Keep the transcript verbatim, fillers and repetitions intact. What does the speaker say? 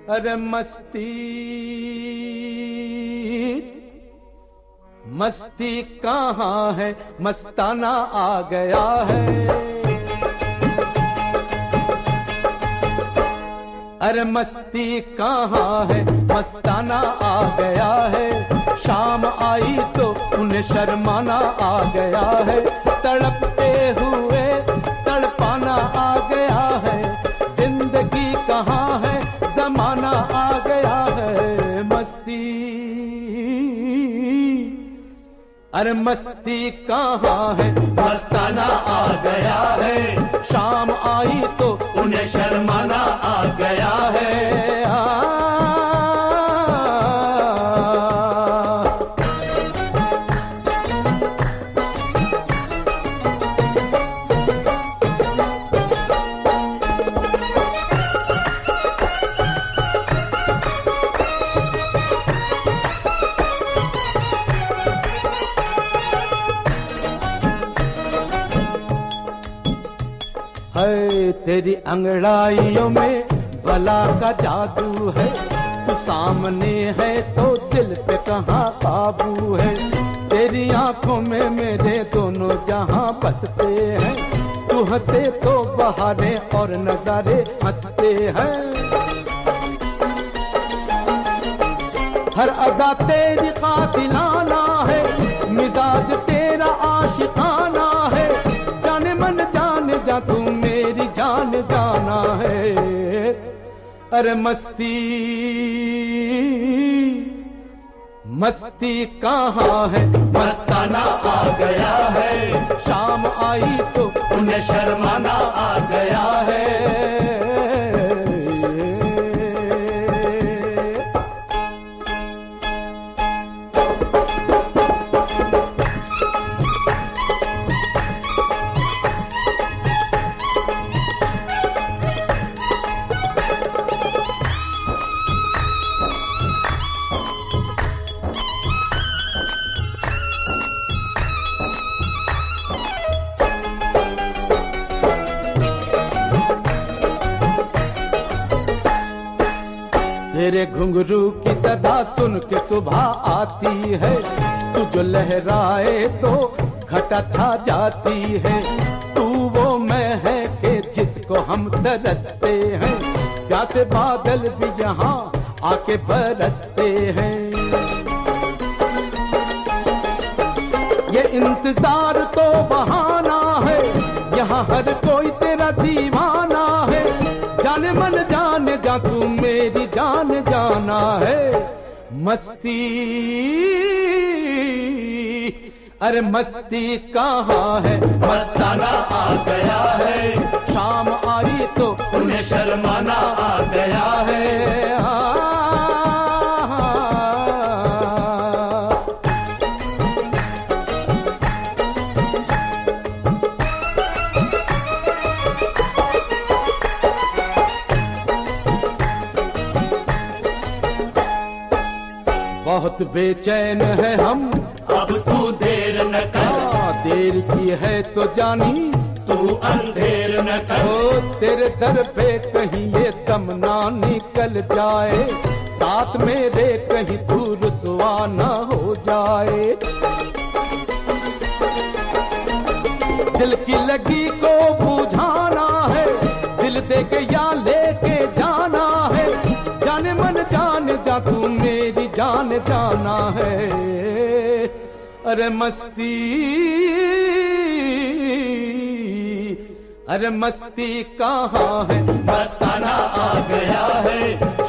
अरे मस्ती मस्ती कहाँ है, मस्ताना आ गया है। अरे मस्ती कहाँ है, मस्ताना आ गया है। शाम आई तो उन्हें शर्माना आ गया है। तड़पते हुए तड़पाना आ गया है। जिंदगी कहाँ है, जमाना आ गया है। मस्ती अरे मस्ती कहाँ है, मस्ताना आ गया है। शाम आई तो उन्हें शर्माना आ गया है। आ, है तेरी अंगड़ाइयों में भला का जादू है। तू सामने है तो दिल पे कहाँ काबू है। तेरी आंखों में मेरे दोनों जहां बसते हैं। तू हंसे तो बहारे और नजारे हंसते हैं। हर अदा तेरी कातिलाना है, मिजाज तेरा आशिकाना है। जाने मन जाने जा तू मेरी जान जाना है। अरे मस्ती मस्ती कहाँ है, मस्ताना आ गया है। शाम आई तो उन्हें शर्माना आ गया है। तेरे घुंघरू की सदा सुन के सुबह आती है। तू जो लहराए तो घटा छा जाती है। तू वो मैं है कि जिसको हम तरसते हैं। प्यासे बादल भी यहाँ आके बरसते हैं। ये इंतजार तो बहाना है, यहाँ हर कोई तेरा दीवाना है। जाने मन जाने जा तू मेरी जान जाना है। मस्ती अरे मस्ती कहाँ है, मस्ताना आ गया है। शाम आई तो उन्हें शर्माना आ गया है। आ, बहुत बेचैन है हम, अब तू देर न कर। देर की है तो जानी तू अंधेर न कर। ओ तेरे दर पे कहीं ये दम ना निकल जाए। साथ मेरे कहीं तू रुसवा ना हो जाए। दिल की लगी को बुझाना है। दिल दे के या लेके जाना है। जाने मन जाने जा तू मेरी जान जाना है। अरे मस्ती अरे मस्ती कहाँ है, मस्ताना आ गया है।